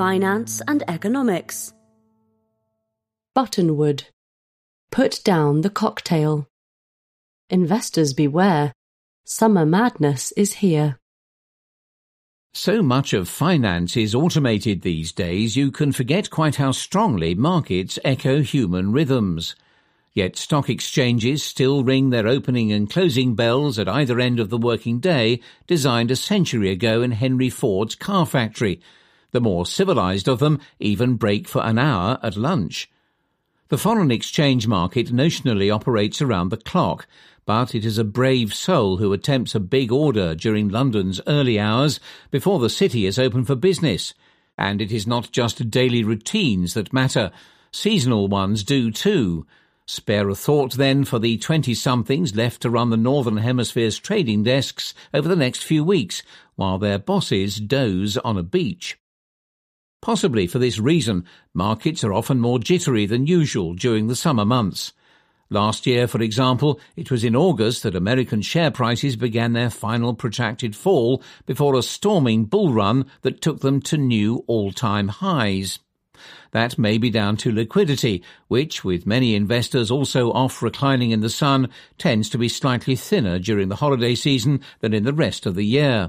finance and economics. Buttonwood. Put down the cocktail. Investors beware. Summer madness is here. So much of finance is automated these days you can forget quite how strongly markets echo human rhythms. Yet stock exchanges still ring their opening and closing bells at either end of the working day, designed a century ago in Henry Ford's car factory. The more civilized of them even break for an hour at lunch. The foreign exchange market notionally operates around the clock, but it is a brave soul who attempts a big order during London's early hours before the city is open for business. And it is not just daily routines that matter, seasonal ones do too. Spare a thought then for the 20-somethings left to run the Northern Hemisphere's trading desks over the next few weeks, while their bosses doze on a beach. Possibly for this reason, markets are often more jittery than usual during the summer months. Last year, for example, it was in August that American share prices began their final protracted fall before a storming bull run that took them to new all-time highs. That may be down to liquidity, which, with many investors also off reclining in the sun, tends to be slightly thinner during the holiday season than in the rest of the year.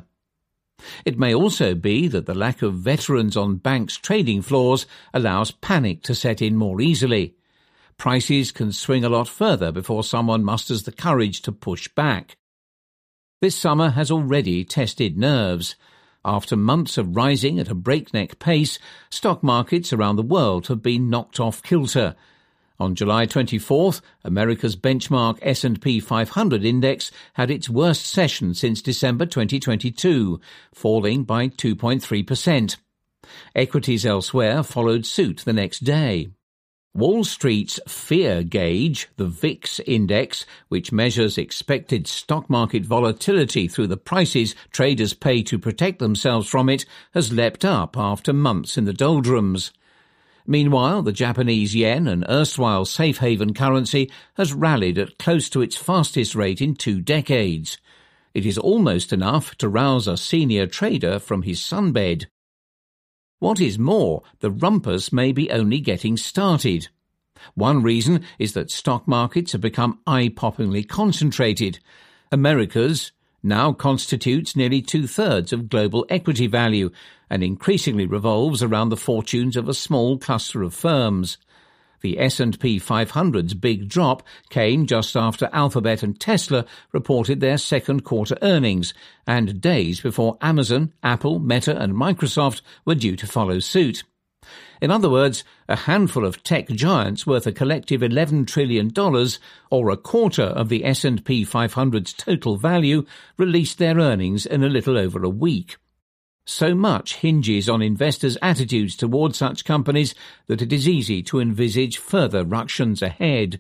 It may also be that the lack of veterans on banks' trading floors allows panic to set in more easily. Prices can swing a lot further before someone musters the courage to push back. This summer has already tested nerves. After months of rising at a breakneck pace, stock markets around the world have been knocked off kilter. On July 24th, America's benchmark S&P 500 index had its worst session since December 2022, falling by 2.3%. Equities elsewhere followed suit the next day. Wall Street's fear gauge, the VIX index, which measures expected stock market volatility through the prices traders pay to protect themselves from it, has leapt up after months in the doldrums. Meanwhile, the Japanese yen, an erstwhile safe haven currency, has rallied at close to its fastest rate in 2 decades. It is almost enough to rouse a senior trader from his sunbed. What is more, the rumpus may be only getting started. One reason is that stock markets have become eye-poppingly concentrated. America's now constitutes nearly 2/3 of global equity value and increasingly revolves around the fortunes of a small cluster of firms. The S&P 500's big drop came just after Alphabet and Tesla reported their second quarter earnings, and days before Amazon, Apple, Meta and Microsoft were due to follow suit. In other words, a handful of tech giants worth a collective $11 trillion, or a quarter of the S&P 500's total value, released their earnings in a little over a week. So much hinges on investors' attitudes toward such companies that it is easy to envisage further ructions ahead.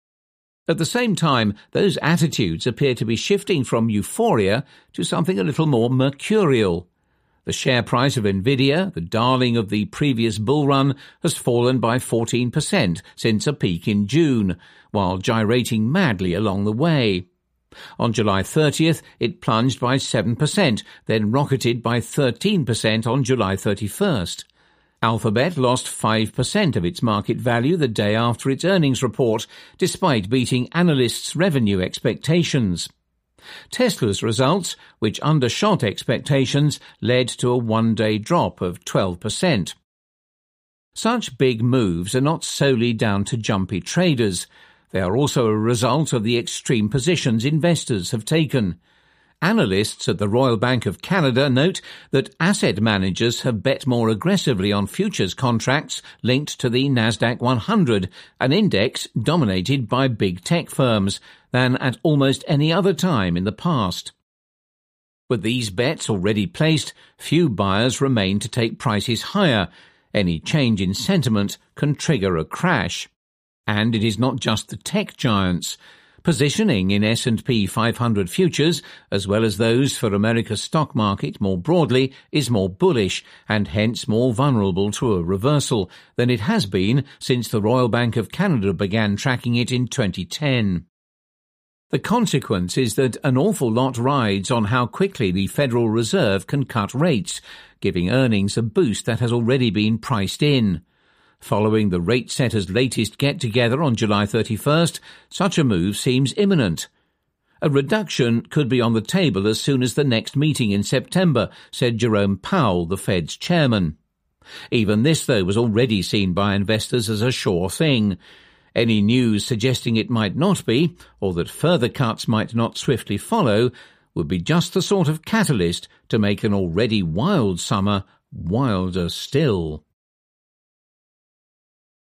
At the same time, those attitudes appear to be shifting from euphoria to something a little more mercurial. The share price of Nvidia, the darling of the previous bull run, has fallen by 14% since a peak in June, while gyrating madly along the way. On July 30th, it plunged by 7%, then rocketed by 13% on July 31st. Alphabet lost 5% of its market value the day after its earnings report, despite beating analysts' revenue expectations. Tesla's results, which undershot expectations, led to a one-day drop of 12%. Such big moves are not solely down to jumpy traders. They are also a result of the extreme positions investors have taken. Analysts at the Royal Bank of Canada note that asset managers have bet more aggressively on futures contracts linked to the Nasdaq 100, an index dominated by big tech firms, than at almost any other time in the past. With these bets already placed, few buyers remain to take prices higher. Any change in sentiment can trigger a crash. And it is not just the tech giants. Positioning in S&P 500 futures, as well as those for America's stock market more broadly, is more bullish and hence more vulnerable to a reversal than it has been since the Royal Bank of Canada began tracking it in 2010. The consequence is that an awful lot rides on how quickly the Federal Reserve can cut rates, giving earnings a boost that has already been priced in. Following the rate setter's latest get-together on July 31st, such a move seems imminent. A reduction could be on the table as soon as the next meeting in September, said Jerome Powell, the Fed's chairman. Even this, though, was already seen by investors as a sure thing. Any news suggesting it might not be, or that further cuts might not swiftly follow, would be just the sort of catalyst to make an already wild summer wilder still.